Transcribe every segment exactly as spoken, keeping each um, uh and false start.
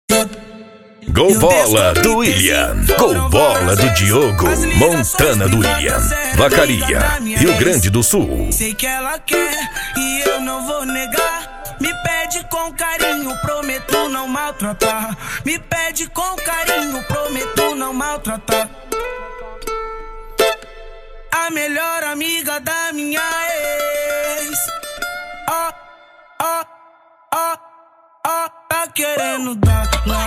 Gol bola do William, gol bola do Diogo, Montana do William, Vacaria, Rio Grande do Sul. Sei que ela quer e eu não vou negar. Me pede com carinho, prometo não maltratar. Me pede com carinho, prometo não maltratar. A melhor amiga da minha ex. Ó, ó, ó, ó, tá querendo dar lá.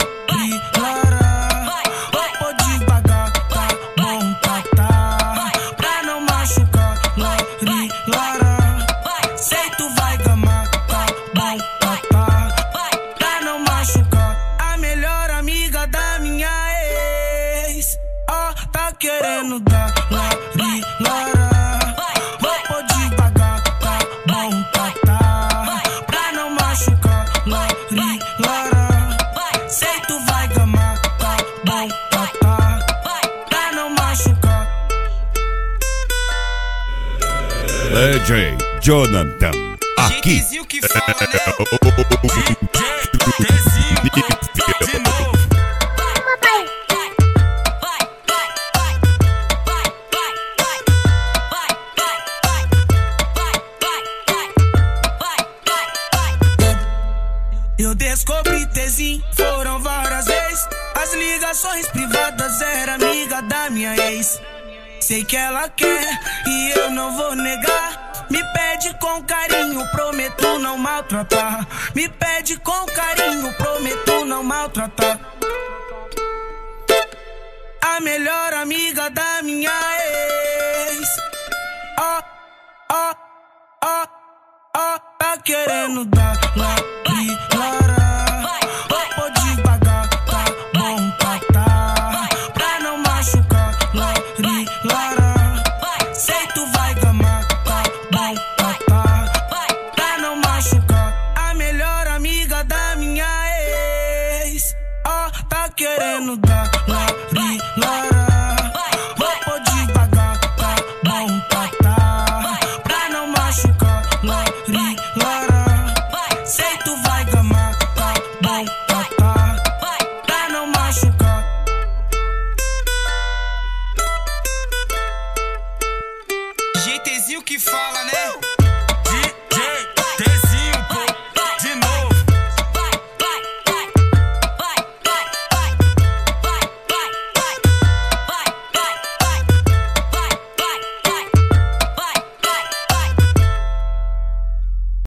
Querendo dar lari, lara. Vou pôr devagar, tá bom, tá, tá. Pra não machucar, lari, lara. Sei tu vai gamar, tá bom, tá, tá. Pra não machucar. D J Jonathan, aqui. Jequezinho que fala, né? D Jzinho, de novo. Eu descobri Tzinho, foram várias vezes. As ligações privadas era amiga da minha ex. Sei que ela quer e eu não vou negar. Me pede com carinho, prometo não maltratar. Me pede com carinho, prometo não maltratar. A melhor amiga da minha ex. Ó, ó, ó, ó, tá querendo dar